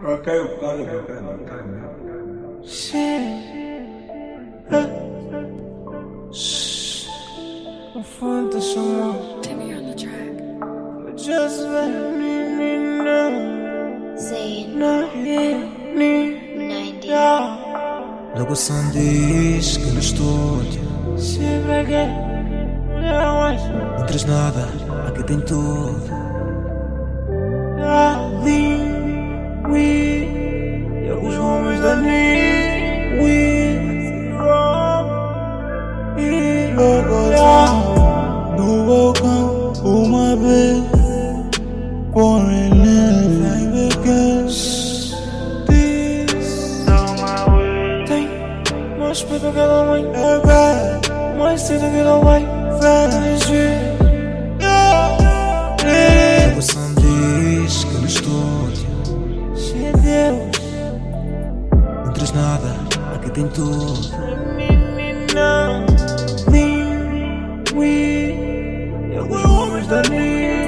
Ok, ok. Não falta chamar. Timmy on the track. Just let me know. Zayn, Não, 90. Logo som diz que no estúdio sempre aqui. não traz nada, aqui tem tudo. E alguns homens da no balcão uma vez, porém nem against this. Tem mais respeito que ela mãe, é bad, mais cedo que ela vai, faz Logo som diz que no estúdio sem Deus, não traz nada, aqui tem tudo. menina, we, alguns homens da